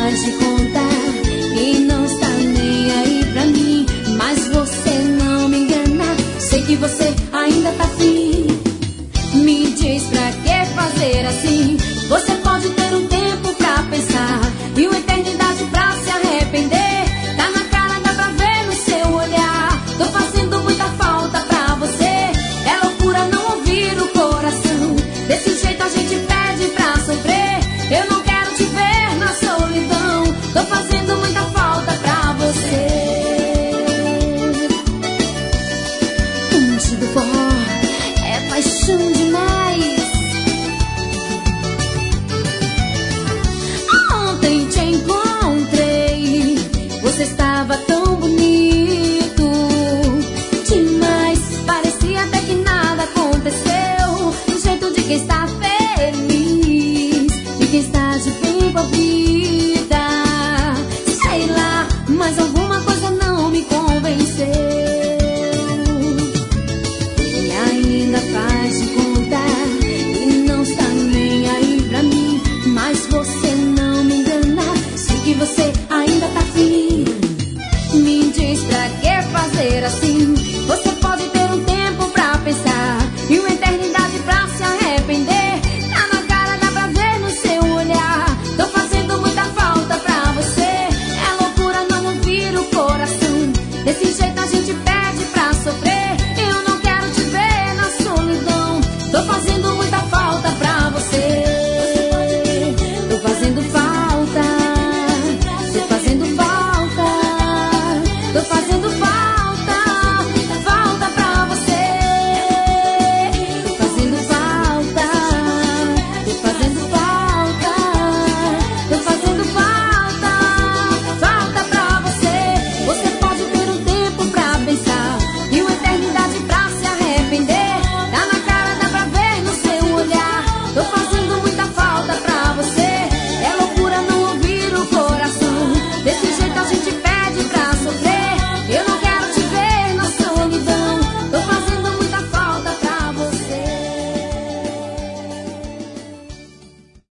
faz de conta e não está nem aí pra mim. Mas você não me engana, sei que você ainda tá afim. Me diz pra que fazer assim? Você pode ter um tempo pra pensar e uma eternidade pra se arrepender. Tá na cara, dá pra ver no seu olhar. Tô fazendo muita falta pra você. É loucura não ouvir o coração. Desse jeito a gente pede pra sofrer. Eu não quero te ver na solidão. Tô fazendo muita falta pra você. O monte do forró é paixão demais. Ontem te encontrei, você estava tão